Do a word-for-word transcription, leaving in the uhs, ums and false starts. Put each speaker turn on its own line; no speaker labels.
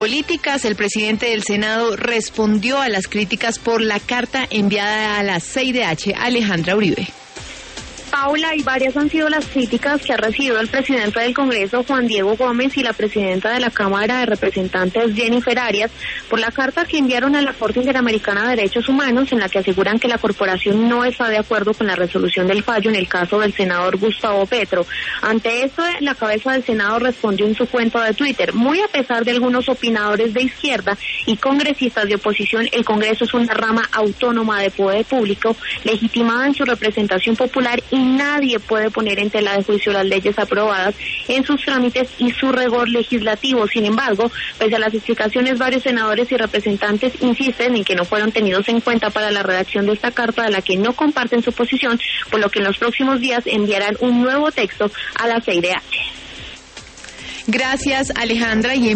Políticas, el presidente del Senado respondió a las críticas por la carta enviada a la C I D H, Alejandra Uribe.
Paula, y varias han sido las críticas que ha recibido el presidente del Congreso, Juan Diego Gómez, y la presidenta de la Cámara de Representantes, Jennifer Arias, por la carta que enviaron a la Corte Interamericana de Derechos Humanos, en la que aseguran que la corporación no está de acuerdo con la resolución del fallo en el caso del senador Gustavo Petro. Ante esto, la cabeza del Senado respondió en su cuenta de Twitter: muy a pesar de algunos opinadores de izquierda y congresistas de oposición, el Congreso es una rama autónoma de poder público, legitimada en su representación popular, y nadie puede poner en tela de juicio las leyes aprobadas en sus trámites y su rigor legislativo. Sin embargo, pese a las explicaciones, varios senadores y representantes insisten en que no fueron tenidos en cuenta para la redacción de esta carta, de la que no comparten su posición, por lo que en los próximos días enviarán un nuevo texto a la C I D H.
Gracias, Alejandra. Y